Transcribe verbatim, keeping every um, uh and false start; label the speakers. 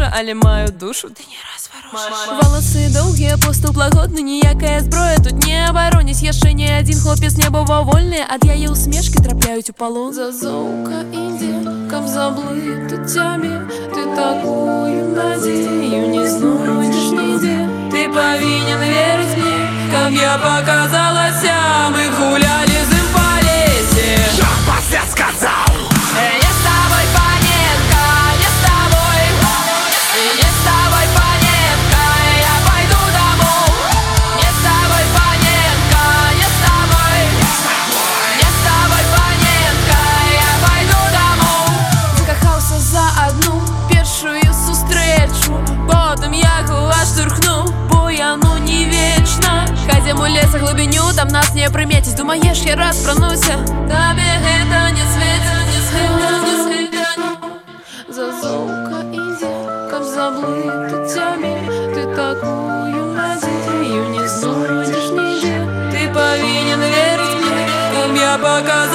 Speaker 1: мужа, але маю душу ты не разворушишь. Волосы доўгія, поступ лагодны, ніякая зброя тут не абароніць. Яшчэ не адзін хлопец не быў вольны, ад яе усмешкі трапляюць у палон. Зазоўка ідзе, каб заблытаць цябе, ты такую надзею не знойдзеш нідзе. Ты павінен верыць мне, каб я показалася, мы гулялі з ім па лесе.
Speaker 2: Що пасля сказаў?
Speaker 1: Я с тобой, паненка, я с тобой, я с тобой, паненка, я пойду домой. Я с тобой, паненка, я с тобой, я с тобой, паненка, я пойду домой. Закахаўся за одну першую сустрэчу, потым яго аж штурхнуў, бо яно не вечна. Хадзем у лес глыбіню, там нас не прыметіць. Думаеш, я распрануся, табе гэта не свеціць. Зазоўка ідзе, каб заблытаць цябе, ты такую надзею не знойдзеш нідзе. Ты павінен верыць мне, каб я показала.